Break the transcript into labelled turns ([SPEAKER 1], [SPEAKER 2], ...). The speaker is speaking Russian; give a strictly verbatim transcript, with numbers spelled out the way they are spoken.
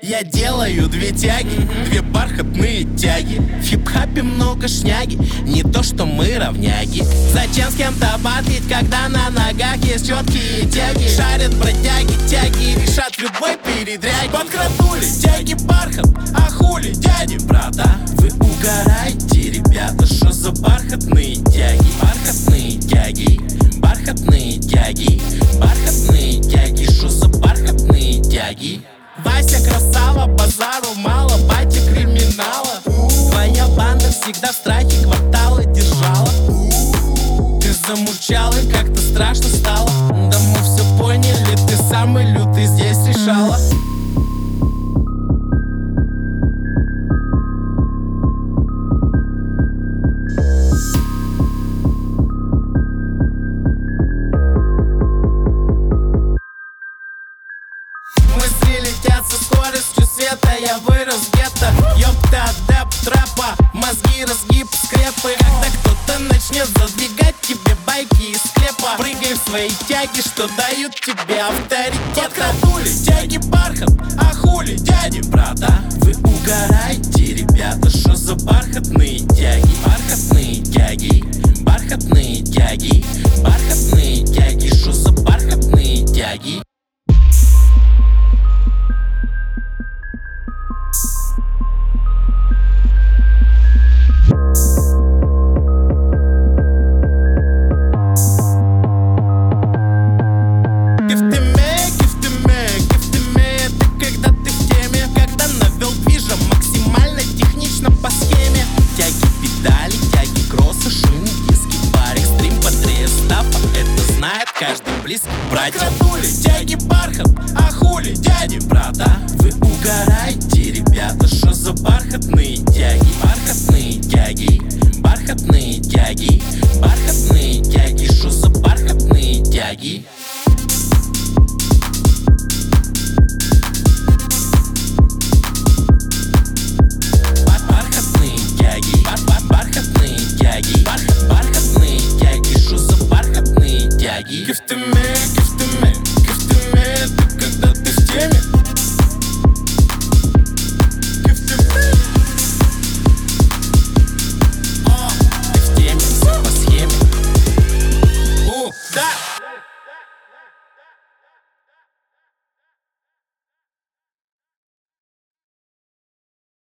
[SPEAKER 1] Я делаю две тяги, две бархатные тяги. В хип-хапе много шняги, не то что мы равняги. Зачем с кем-то батлить, когда на ногах есть четкие тяги? Шарят бродяги, тяги решат любой передряги. Подкратули, тяги бархат, а хули дяди, брата? Вы угораете, ребята, что за бархатные тяги? Бархатные тяги, бархатные тяги, бархатные тяги, что за бархатные тяги? Вася красава, базару мало, батя криминала. Твоя банда всегда в страхе кварталы держала. Ты замурчал и как-то страшно стало. Да мы все поняли, ты самый лютый здесь решала. Мысли летят со скоростью света, я вырос где-то. Ёпта, адепт трэпа, мозги разгиб скрепы. Когда кто-то начнет задвигать тебе байки из склепа, прыгай в свои тяги, что дают тебе авторитет. Подкратули, тяги бархат, а хули дяди, брата? Вы угораете, ребята, что за бархатные тяги? Бархатные тяги, бархатные тяги, бархатные тяги, что за бархатные тяги? Каждый близкий братья. Подкратули, тяги бархат, а хули дяди, брата? Вы угораете, ребята, что за бархатные тяги? Бархатные тяги, бархатные тяги, бархатные тяги, что за бархатные тяги? Бархатные тяги, бархатные тяги, бархатные тяги, что за бархатные тяги? Give to me.